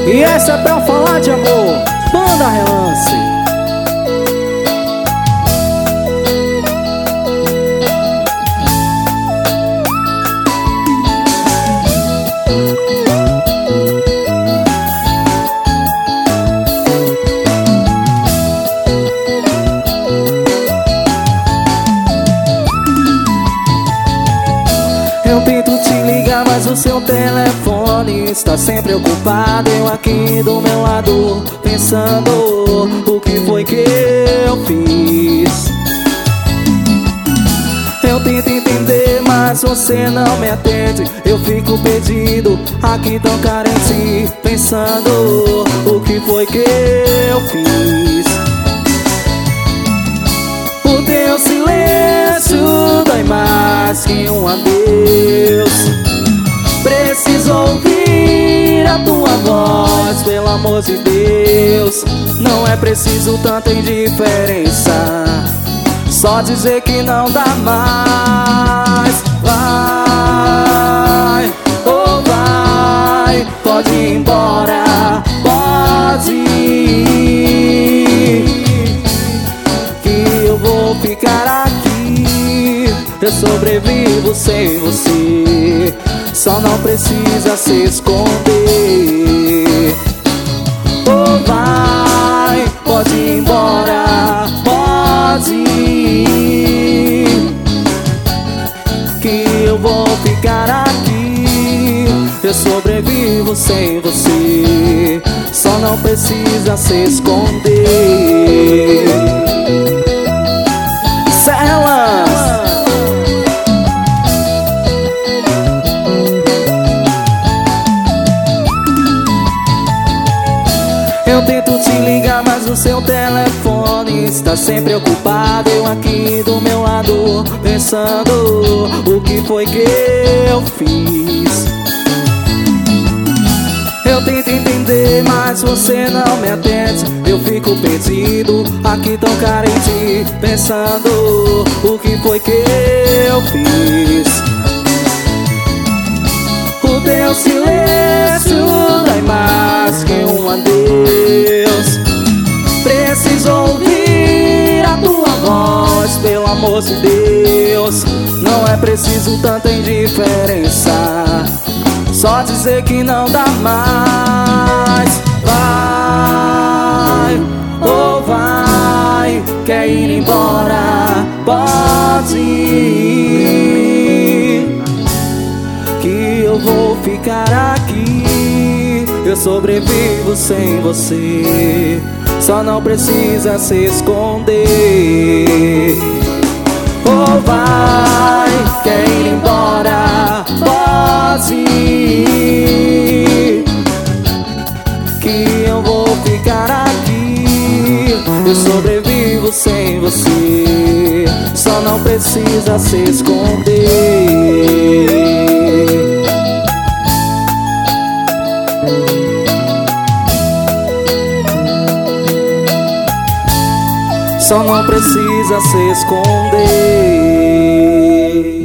E essa é pra falar de amor, Banda Relance. Eu tento te ligar, mas o seu telefone está sempre ocupado. Eu aqui do meu lado, pensando o que foi que eu fiz. Eu tento entender, mas você não me atende. Eu fico perdido, aqui tão carente, pensando o que foi que eu fiz. O teu silêncio dói mais que um adeus. Preciso ouvir a tua voz, pelo amor de Deus. Não é preciso tanta indiferença, só dizer que não dá mais. Vai, oh vai, pode ir embora, pode ir, que eu vou ficar aqui. Eu sobrevivo sem você, só não precisa se esconder. Oh vai, pode ir embora, pode ir, que eu vou ficar aqui. Eu sobrevivo sem você, só não precisa se esconder. Celas. Eu tento te ligar, mas o seu telefone está sempre ocupado. Eu aqui do meu lado, pensando o que foi que eu fiz. Eu tento entender, mas você não me atende. Eu fico perdido, aqui tão carente, pensando o que foi que eu fiz. O teu silêncio dói mais que um adeus. Preciso ouvir a tua voz, pelo amor de Deus. Não é preciso tanta indiferença, só dizer que não dá mais. Vai, oh vai, quer ir embora, pode ir, que eu vou ficar aqui. Eu sobrevivo sem você, só não precisa se esconder. Oh vai, quer ir embora, pode ir, que eu vou ficar aqui. Eu sobrevivo sem você, só não precisa se esconder. Só não precisa se esconder.